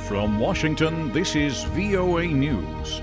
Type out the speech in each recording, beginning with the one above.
From Washington, this is VOA News.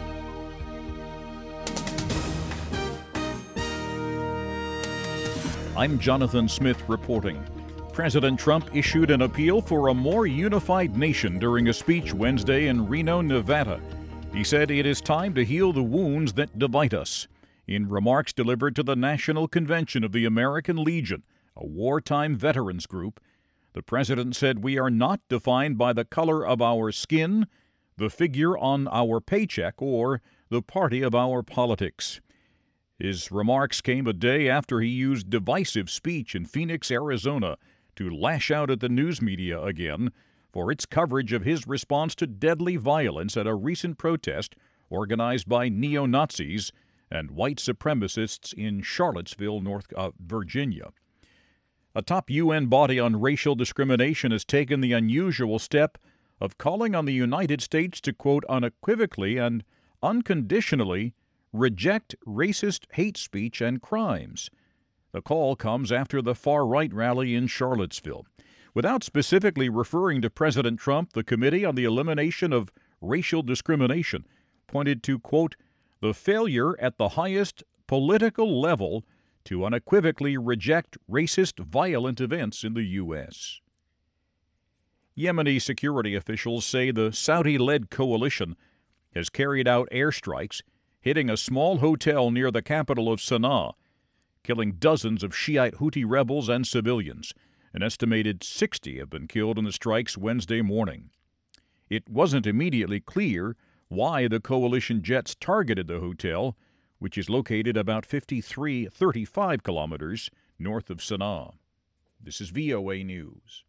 I'm Jonathan Smith reporting. President Trump issued an appeal for a more unified nation during a speech Wednesday in Reno, Nevada. He said it is time to heal the wounds that divide us. In remarks delivered to the National Convention of the American Legion, a wartime veterans group, the president said we are not defined by the color of our skin, the figure on our paycheck, or the party of our politics. His remarks came a day after he used divisive speech in Phoenix, Arizona, to lash out at the news media again for its coverage of his response to deadly violence at a recent protest organized by neo-Nazis and white supremacists in Charlottesville, Virginia. A top UN body on racial discrimination has taken the unusual step of calling on the United States to, quote, unequivocally and unconditionally reject racist hate speech and crimes. The call comes after the far-right rally in Charlottesville. Without specifically referring to President Trump, the Committee on the Elimination of Racial Discrimination pointed to, quote, the failure at the highest political level to unequivocally reject racist, violent events in the U.S. Yemeni security officials say the Saudi-led coalition has carried out airstrikes, hitting a small hotel near the capital of Sana'a, killing dozens of Shiite Houthi rebels and civilians. An estimated 60 have been killed in the strikes Wednesday morning. It wasn't immediately clear why the coalition jets targeted the hotel, which is located about 35 kilometers north of Sana'a. This is VOA News.